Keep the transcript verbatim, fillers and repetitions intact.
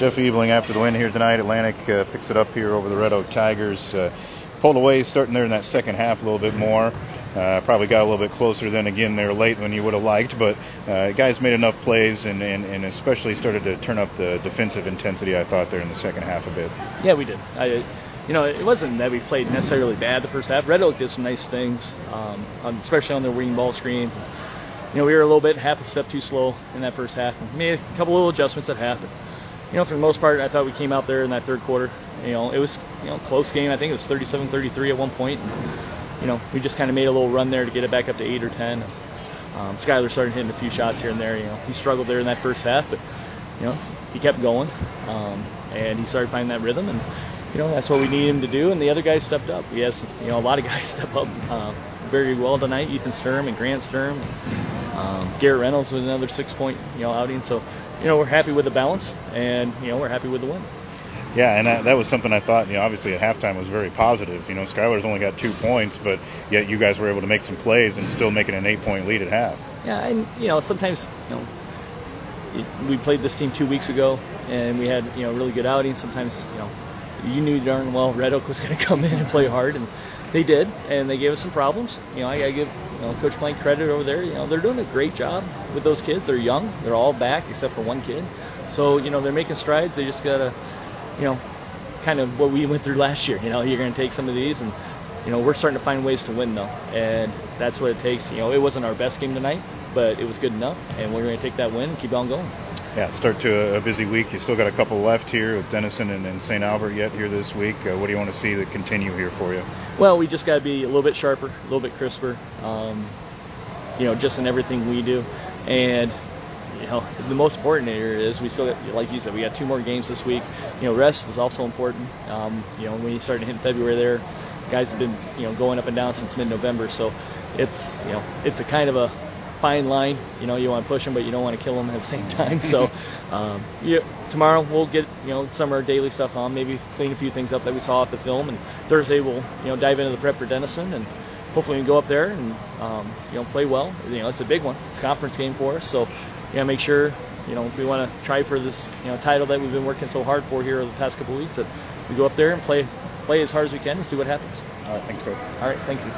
Jeff Ebling after the win here tonight. Atlantic uh, picks it up here over the Red Oak Tigers. Uh, pulled away starting there in that second half a little bit more. Uh, probably got a little bit closer then again there late when you would have liked, but uh, guys made enough plays and, and, and especially started to turn up the defensive intensity, I thought, there in the second half a bit. Yeah, we did. I, you know, it wasn't that we played necessarily bad the first half. Red Oak did some nice things, um, on, especially on their wing ball screens. And, you know, we were a little bit half a step too slow in that first half. And made a couple little adjustments at half. But, you know, for the most part, I thought we came out there in that third quarter. You know, it was, you know, close game. I think it was thirty-seven thirty-three at one point. And, you know, we just kind of made a little run there to get it back up to eight or ten. Um, Skyler started hitting a few shots here and there. You know, he struggled there in that first half, but, you know, he kept going. Um, and he started finding that rhythm. And, you know, that's what we need him to do. And the other guys stepped up. We had, you know, a lot of guys step up uh, very well tonight. Ethan Sturm and Grant Sturm. Um, Garrett Reynolds with another six-point, you know, outing. So, you know, we're happy with the balance, and, you know, we're happy with the win. Yeah, and that, that was something I thought, you know, obviously at halftime was very positive. You know, Skyler's only got two points, but yet you guys were able to make some plays and still making an eight-point lead at half. Yeah, and, you know, sometimes, you know, it, we played this team two weeks ago, and we had, you know, really good outings. Sometimes, you know, you knew darn well Red Oak was going to come in and play hard, and they did, and they gave us some problems. You know, I got to give, you know, Coach Plank credit over there. You know, they're doing a great job with those kids. They're young. They're all back except for one kid. So, you know, they're making strides. They just got to, you know, kind of what we went through last year. You know, you're going to take some of these, and, you know, we're starting to find ways to win, though, and that's what it takes. You know, it wasn't our best game tonight, but it was good enough, and we're going to take that win and keep on going. Yeah, start to a, a busy week. You still got a couple left here with Denison and, and Saint Albert yet here this week. Uh, what do you want to see that continue here for you? Well, we just got to be a little bit sharper, a little bit crisper, um, you know, just in everything we do. And, you know, the most important here is we still got, like you said, we got two more games this week. You know, rest is also important. Um, you know, when you start to hit February there, guys have been, you know, going up and down since mid-November. So it's, you know, it's a kind of a fine line. You know, you want to push them, but you don't want to kill them at the same time. So um, yeah, tomorrow we'll get, you know, some of our daily stuff on, maybe clean a few things up that we saw off the film, and Thursday we'll, you know, dive into the prep for Denison, and hopefully we can go up there and, um, you know, play well. You know, it's a big one. It's a conference game for us, so you know, make sure, you know, if we want to try for this, you know, title that we've been working so hard for here over the past couple of weeks, that we go up there and play play as hard as we can and see what happens. All right, thanks, Coach. All right, thank you.